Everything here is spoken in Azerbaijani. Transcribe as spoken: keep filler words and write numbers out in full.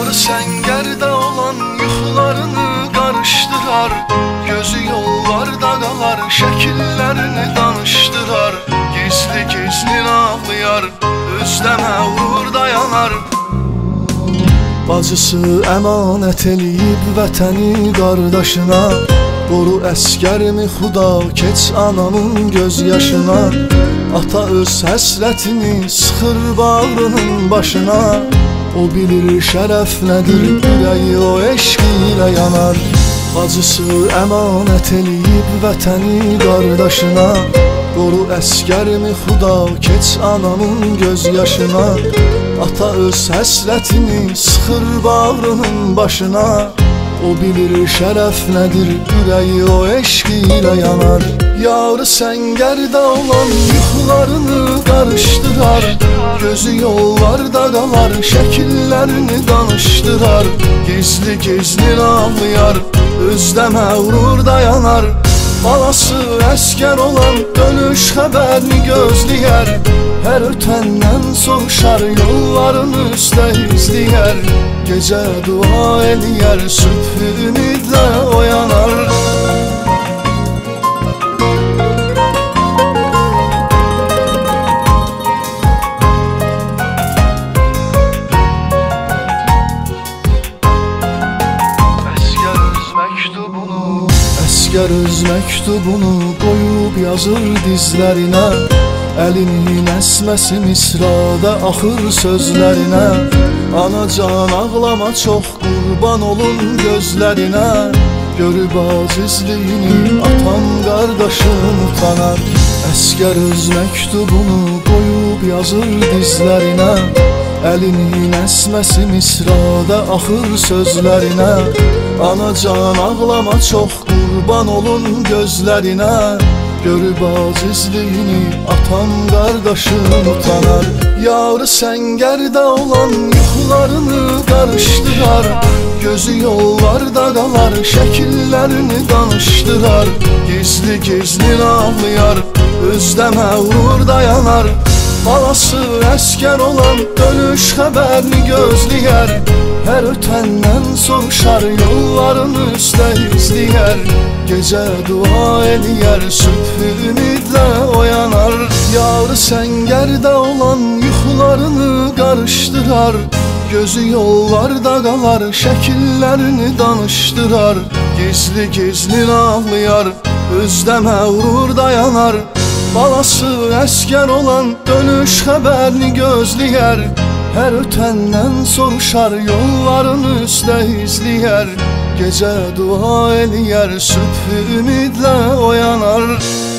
Yarı səngərdə olan yuxularını qarışdırar, gözü yollarda qalar, şəkillərini danışdırar. Gizli gizli ağlayar, özdə məğrur dayanar. Bacısı əmanət eləyib vətəni qardaşına, qoru əskərmi xuda, keç anamın göz yaşına. Ata öz həsrətini sıxır bağrının başına, o bilir şərəf nədir, ürəyi o eşq ilə yanar. Bacısı əmanət eləyib vətəni qardaşına, qoru əskərmi xuda, keç anamın göz yaşına. Ata öz həsrətini sıxır bağrının başına, o bilir şərəf nədir, ürəyi o eşq ilə yanar. Yarı səngərdə olan yuxularını qarışdırar, gözü yollarda qalar, şəkillərini danışdırar. Gizli gizli ağlayar, özdə məğrur dayanar. Balası əskər olan dönüş xəbərini gözləyər, hər ötəndən soruşar, yollarını üstə izləyər. Gecə dua eləyər, sübh ümidlə oyanar. Əskər öz məktubunu qoyub yazır dizlərinə, əlinin əsməsi misrada axır sözlərinə. Anacan ağlama çox, qurban olun gözlərinə, görüb acizliyini atan qardaşın utanar. Əskər öz məktubunu qoyub yazır dizlərinə, əlinin əsməsi misrada axır sözlərinə. Anacan ağlama çox, qurban olun gözlərinə, görüb acizliyini atan qardaşın utanar. Yarı səngərdə olan yuxularını qarışdırar, gözü yollarda qalar, şəkillərini danışdırar. Gizli gizli ağlayar, özdə məğrur dayanar. Balası əskər olan dönüş xəbərini gözləyər, hər ötəndən soruşar, yollarını üstə izləyər. Gecə dua eləyər, sübh ümidlə oyanar. Yarı səngərdə olan yuxularını qarışdırar, gözü yollarda qalar, şəkillərini danışdırar. Gizli gizli ağlayar, özdə məğrur dayanar. Balası əskər olan dönüş xəbərini gözləyər, hər ötəndən soruşar, yollarını üstə izləyər. Gecə dua eləyər, sübh ümidlə oyanar.